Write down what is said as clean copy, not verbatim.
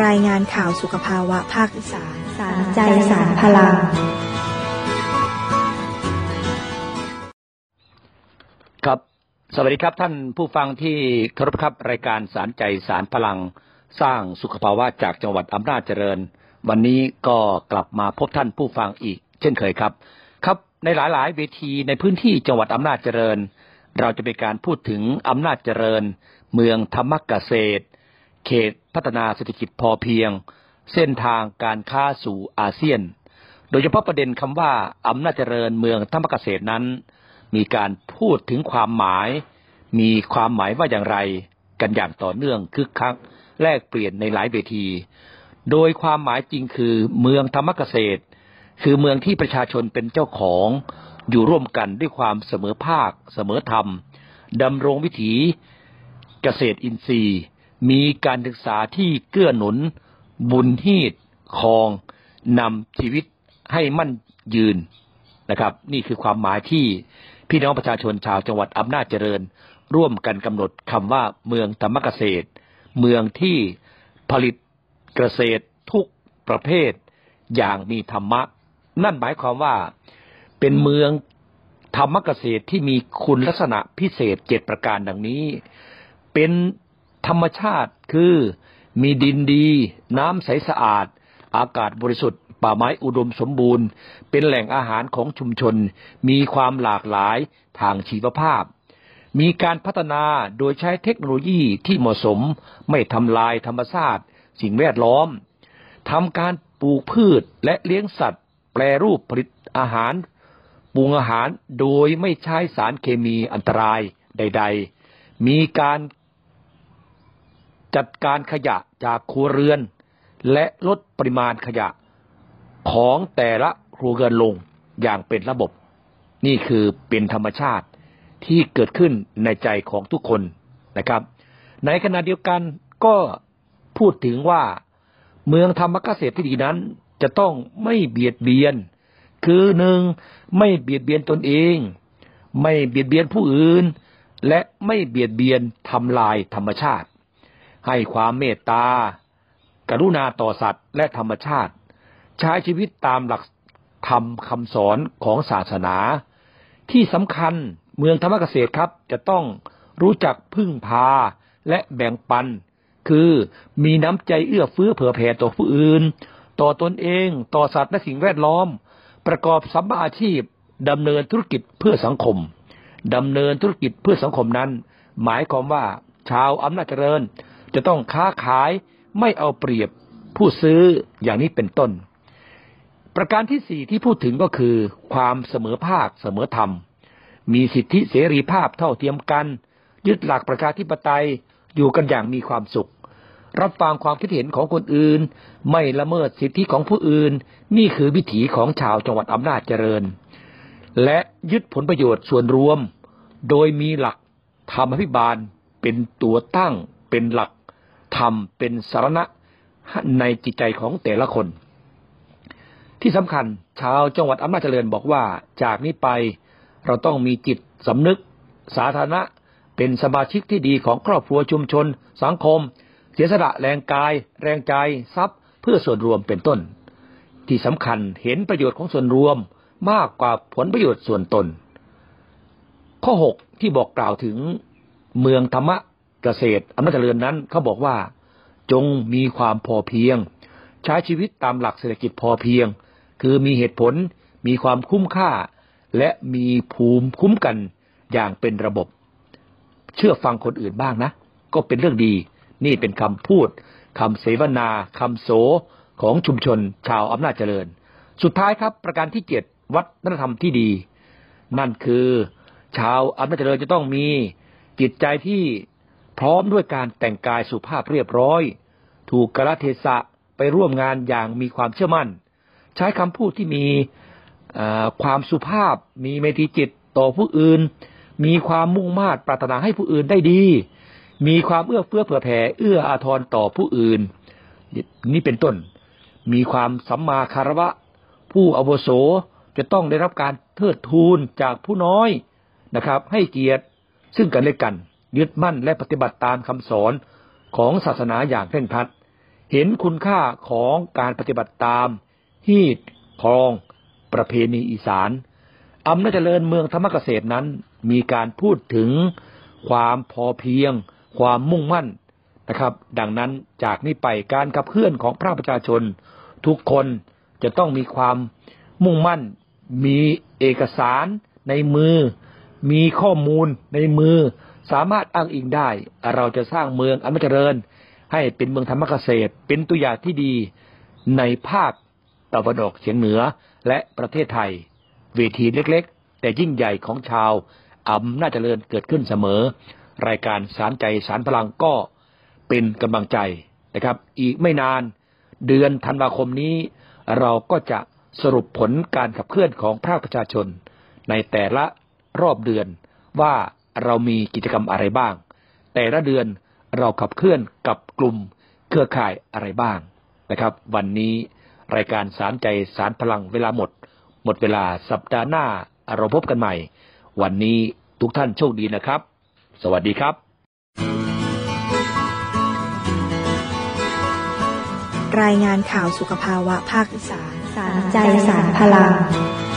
รายงานข่าวสุขภาวะภาคอีสานสารใจสารพลังครับสวัสดีครับท่านผู้ฟังที่เคารพครับรายการสารใจสารพลังสร้างสุขภาวะจากจังหวัดอำนาจเจริญวันนี้ก็กลับมาพบท่านผู้ฟังอีกเช่นเคยครับในหลายๆเวทีในพื้นที่จังหวัดอำนาจเจริญเราจะเป็นการพูดถึงอำนาจเจริญเมืองธรรมเกษตรเขตพัฒนาเศรษฐกิจพอเพียงเส้นทางการค้าสู่อาเซียนโดยเฉพาะประเด็นคำว่าอำนาจเจริญเมืองธรรมเกษตรนั้นมีการพูดถึงความหมายมีความหมายว่าอย่างไรกันอย่างต่อเนื่องคึกคักแลกเปลี่ยนในหลายเวทีโดยความหมายจริงคือเมืองธรรมเกษตรคือเมืองที่ประชาชนเป็นเจ้าของอยู่ร่วมกันด้วยความเสมอภาคเสมอธรรมดำรงวิถีเกษตรอินทรีย์มีการศึกษาที่เกื้อหนุนบุญฮีตครองนำชีวิตให้มั่นยืนนะครับนี่คือความหมายที่พี่น้องประชาชนชาวจังหวัดอำนาจเจริญร่วมกันกำหนดคำว่าเมืองธรรมเกษตรเมืองที่ผลิตเกษตรทุกประเภทอย่างมีธรรมะนั่นหมายความว่าเป็นเมืองธรรมเกษตรที่มีคุณลักษณะพิเศษ7ประการดังนี้เป็นธรรมชาติคือมีดินดีน้ำใสสะอาดอากาศบริสุทธิ์ป่าไม้อุดมสมบูรณ์เป็นแหล่งอาหารของชุมชนมีความหลากหลายทางชีวภาพมีการพัฒนาโดยใช้เทคโนโลยีที่เหมาะสมไม่ทำลายธรรมชาติสิ่งแวดล้อมทำการปลูกพืชและเลี้ยงสัตว์แปรรูปผลิตอาหารปรุงอาหารโดยไม่ใช้สารเคมีอันตรายใดๆมีการจัดการขยะจากครัวเรือนและลดปริมาณขยะของแต่ละครัวเรือนลงอย่างเป็นระบบนี่คือเป็นธรรมชาติที่เกิดขึ้นในใจของทุกคนนะครับในขณะเดียวกันก็พูดถึงว่าเมืองธรรมเกษตรที่ดีนั้นจะต้องไม่เบียดเบียนคือหนึ่งไม่เบียดเบียนตนเองไม่เบียดเบียนผู้อื่นและไม่เบียดเบียนทำลายธรรมชาติให้ความเมตตากรุณาต่อสัตว์และธรรมชาติใช้ชีวิตตามหลักธรรมคำสอนของศาสนาที่สำคัญเมืองธรรมเกษตรครับจะต้องรู้จักพึ่งพาและแบ่งปันคือมีน้ำใจเอื้อเฟื้อเผื่อแผ่ต่อผู้อื่นต่อตนเองต่อสัตว์และสิ่งแวดล้อมประกอบสัมมาอาชีพดำเนินธุรกิจเพื่อสังคมดำเนินธุรกิจเพื่อสังคมนั้นหมายความว่าชาวอำนาจเจริญจะต้องค้าขายไม่เอาเปรียบผู้ซื้ออย่างนี้เป็นต้นประการที่4ที่พูดถึงก็คือความเสมอภาคเสมอธรรมมีสิทธิเสรีภาพเท่าเทียมกันยึดหลักประชาธิปไตยอยู่กันอย่างมีความสุขรับฟังความคิดเห็นของคนอื่นไม่ละเมิดสิทธิของผู้อื่นนี่คือวิถีของชาวจังหวัดอำนาจเจริญและยึดผลประโยชน์ส่วนรวมโดยมีหลักธรรมอภิบาลเป็นตัวตั้งเป็นหลักธรรมเป็นสรณะในจิตใจของแต่ละคนที่สำคัญชาวจังหวัดอำนาจเจริญบอกว่าจากนี้ไปเราต้องมีจิตสำนึกสาธารณะเป็นสมาชิกที่ดีของครอบครัวชุมชนสังคมเสียสละแรงกายแรงใจทรัพย์เพื่อส่วนรวมเป็นต้นที่สำคัญเห็นประโยชน์ของส่วนรวมมากกว่าผลประโยชน์ส่วนตนข้อ6ที่บอกกล่าวถึงเมืองธรรมเกษตรอำนาจเจริญนั้นเขาบอกว่าจงมีความพอเพียงใช้ชีวิตตามหลักเศรษฐกิจพอเพียงคือมีเหตุผลมีความคุ้มค่าและมีภูมิคุ้มกันอย่างเป็นระบบเชื่อฟังคนอื่นบ้างนะก็เป็นเรื่องดีนี่เป็นคำพูดคำเสวนาคำโสของชุมชนชาวอำนาจเจริญสุดท้ายครับประการที่7วัฒนธรรมที่ดีนั่นคือชาวอำนาจเจริญจะต้องมีจิตใจที่พร้อมด้วยการแต่งกายสุภาพเรียบร้อยถูกกาลเทศะไปร่วมงานอย่างมีความเชื่อมั่นใช้คำพูดที่มีความสุภาพมีเมตตาจิตต่อผู้อื่นมีความมุ่งมา่ปรารถนาให้ผู้อื่นได้ดีมีความเอื้อเฟื้อเผื่อแผ่เอื้ออาทรต่อผู้อื่นนี่เป็นต้นมีความสัมมาคารวะผู้อาวุโสจะต้องได้รับการเทิดทูนจากผู้น้อยนะครับให้เกียรติซึ่งกันและกันยึดมั่นและปฏิบัติตามคำสอนของศาสนาอย่างเคร่งครัดเห็นคุณค่าของการปฏิบัติตามฮีตครองประเพณีอีสานอำนาจเจริญเมืองธรรมเกษตรนั้นมีการพูดถึงความพอเพียงความมุ่งมั่นนะครับดังนั้นจากนี้ไปการขับเคลื่อนของภาคประชาชนทุกคนจะต้องมีความมุ่งมั่นมีเอกสารในมือมีข้อมูลในมือสามารถอ้างอิงได้เราจะสร้างเมืองอำนาจเจริญให้เป็นเมืองธรรมเกษตรเป็นตัวอย่างที่ดีในภาคตะวันออกเฉียงเหนือและประเทศไทยเวทีเล็กๆแต่ยิ่งใหญ่ของชาวอำนาจเจริญเกิดขึ้นเสมอรายการสารใจสารพลังก็เป็นกำลังใจนะครับอีกไม่นานเดือนธันวาคมนี้เราก็จะสรุปผลการขับเคลื่อนของภาคประชาชนในแต่ละรอบเดือนว่าเรามีกิจกรรมอะไรบ้างแต่ละเดือนเราขับเคลื่อนกับกลุ่มเครือข่ายอะไรบ้างนะครับวันนี้รายการสารใจสารพลังเวลาหมดเวลาสัปดาห์หน้าเราพบกันใหม่วันนี้ทุกท่านโชคดีนะครับสวัสดีครับรายงานข่าวสุขภาวะภาคอีสานสารใจสารพลัง